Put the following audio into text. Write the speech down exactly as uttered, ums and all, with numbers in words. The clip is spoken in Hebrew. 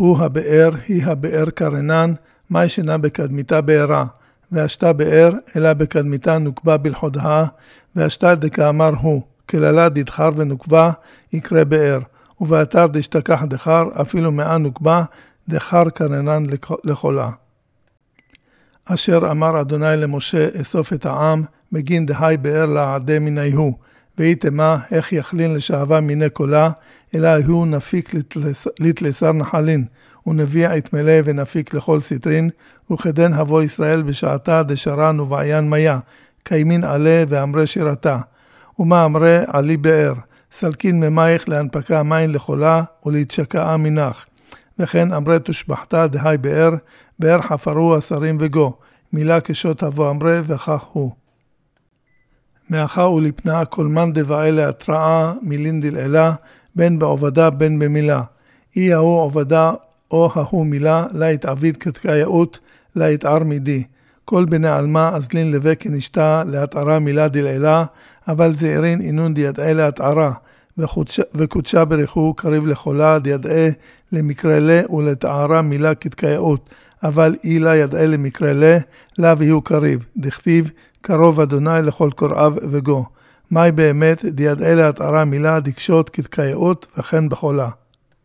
הוא הבאר, היא הבאר קרנן, מה ישנה בקדמיתה בארה, והשתה באר, אלא בקדמיתה נוקבה בלחודها, והשתה דקאמר הוא, כללה דדחר ונוקבה, יקרא באר, ובאתר דשתכח דחר, אפילו מאה נוקבה, דחר קרנן לחולה. אשר אמר אדוני למשה, אסוף את העם, מגין דהי באר לעדי מיניהו, ואיתמה, איך יכלין לשעבה מיני קולה, אלא הוא נפיק לתלסר נחלין, ונביע את מלא ונפיק לכל סטרין, וכדן הבוא ישראל בשעתה דשרן ובעיין מיה, קיימין עלה ואמרי שירתה. ומה אמרה עלי באר, סלקין ממייך להנפקה מים לחולה ולהתשקעה מנח. וכן אמרה תושבחתה דהי באר, באר חפרו השרים וגו, מילה כשות הבוא אמרה וכך הוא. מאחה ולפנה כל מן דבעה להתראה מילין דלעילה, בין בעובדה בין במילה. אי ההוא עובדה או ההוא מילה, לה יתעביד כתקייאות, לה יתער מידי. כל בני עלמה אזלין לבי כנשתה להתערה מילה דלעילה, אבל זעירין אינון דידעה להתערה, וקודשה בריחו קריב לחולה דידעה למקרה לה ולתערה מילה כתקייאות, אבל אי לה ידעה למקרה לה, לה ויהיו קריב. דכתיב קרוב אדוני לכל קוראיו וגו. מהי באמת דידעה להתערה מילה דקשות כתקייאות וכן בחולה.